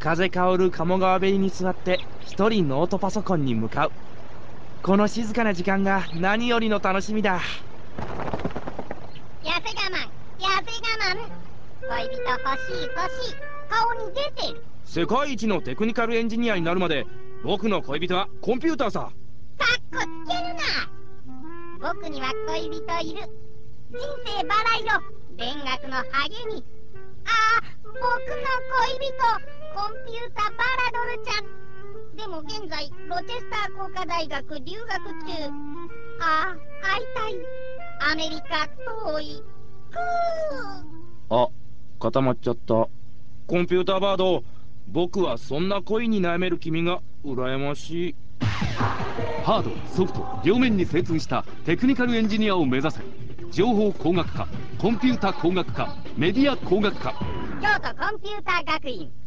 風薫る鴨川べりに座って一人ノートパソコンに向かう。この静かな時間が何よりの楽しみだ。 痩せ我慢、痩せ我慢。恋人欲しい欲しい。顔に出てる。 世界一のテクニカルエンジニアになるまで僕の恋人はコンピューターさ。 かっこつけるな。僕には恋人いる。人生バラ色、勉学の励み。ああ、僕の恋人、コンピュータバラドルちゃん。でも現在ロチェスター工科大学留学中。ああ、会いたい。アメリカ遠い。 あ、固まっちゃった。コンピューターバード、僕はそんな恋に悩める君が羨ましい。 ハードソフト両面に精通したテクニカルエンジニアを目指せ。情報工学科、コンピュータ工学科、メディア工学科。 京都コンピュータ学院